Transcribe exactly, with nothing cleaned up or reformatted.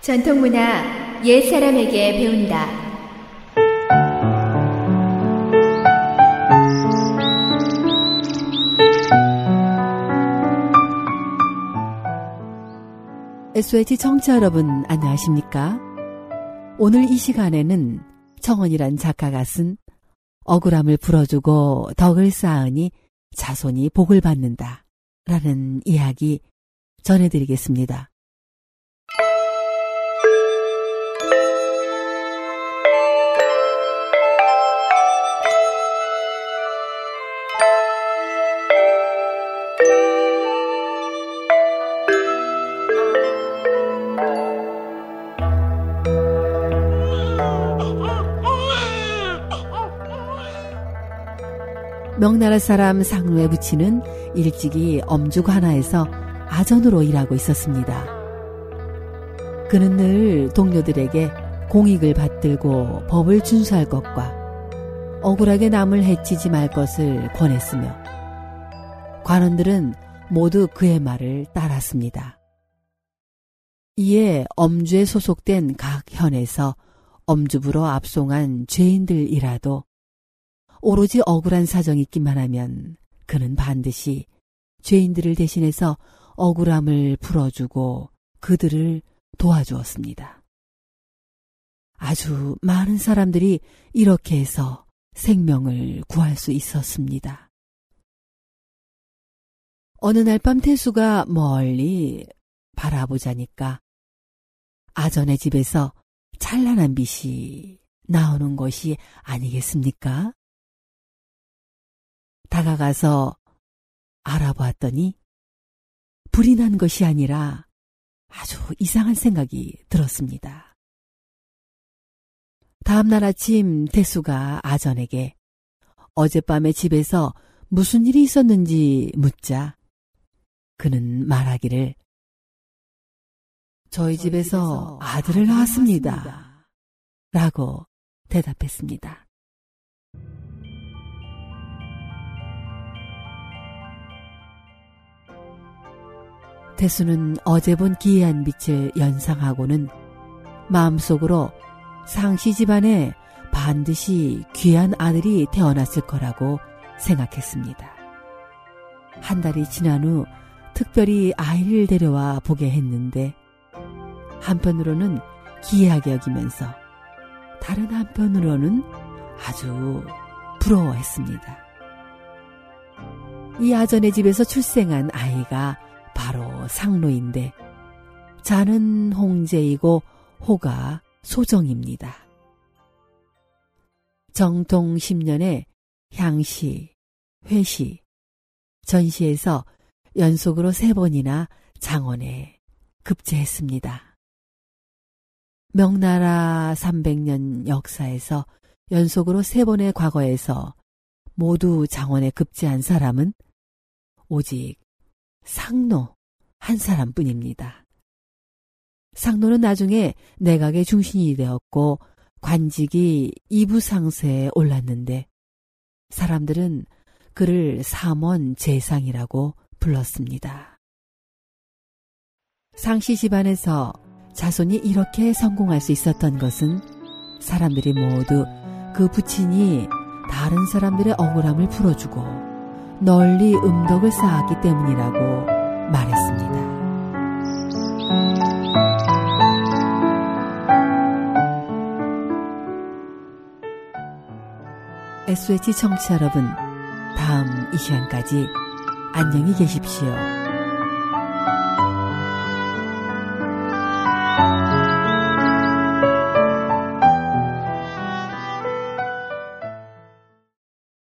전통문화 옛사람에게 배운다. 에스오에이치 청취자 여러분 안녕하십니까? 오늘 이 시간에는 청원이란 작가가 쓴 억울함을 풀어주고 덕을 쌓으니 자손이 복을 받는다 라는 이야기 전해드리겠습니다. 명나라 사람 상노의 부친은 일찍이 엄죽 하나에서 아전으로 일하고 있었습니다. 그는 늘 동료들에게 공익을 받들고 법을 준수할 것과 억울하게 남을 해치지 말 것을 권했으며 관원들은 모두 그의 말을 따랐습니다. 이에 엄주에 소속된 각 현에서 엄주부로 압송한 죄인들이라도 오로지 억울한 사정이 있기만 하면 그는 반드시 죄인들을 대신해서 억울함을 풀어주고 그들을 도와주었습니다. 아주 많은 사람들이 이렇게 해서 생명을 구할 수 있었습니다. 어느 날 밤 태수가 멀리 바라보자니까 아전의 집에서 찬란한 빛이 나오는 것이 아니겠습니까? 다가가서 알아보았더니 불이 난 것이 아니라 아주 이상한 생각이 들었습니다. 다음날 아침 태수가 아전에게 어젯밤에 집에서 무슨 일이 있었는지 묻자 그는 말하기를 저희 집에서 아들을 낳았습니다. 라고 대답했습니다. 태수는 어제 본 기이한 빛을 연상하고는 마음속으로 상씨 집안에 반드시 귀한 아들이 태어났을 거라고 생각했습니다. 한 달이 지난 후 특별히 아이를 데려와 보게 했는데 한편으로는 기이하게 여기면서 다른 한편으로는 아주 부러워했습니다. 이 아전의 집에서 출생한 아이가 바로 상노인데 자는 홍제이고 호가 소정입니다. 정통 십 년에 향시, 회시, 전시에서 연속으로 세 번이나 장원에 급제했습니다. 명나라 삼백 년 역사에서 연속으로 세 번의 과거에서 모두 장원에 급제한 사람은 오직 상노 한 사람뿐입니다. 상노는 나중에 내각의 중신이 되었고 관직이 이부상세에 올랐는데 사람들은 그를 삼원 제상이라고 불렀습니다. 상씨 집안에서 자손이 이렇게 성공할 수 있었던 것은 사람들이 모두 그 부친이 다른 사람들의 억울함을 풀어주고 널리 음덕을 쌓았기 때문이라고 말했습니다. 에스오에이치 청취자 여러분, 다음 이 시간까지 안녕히 계십시오.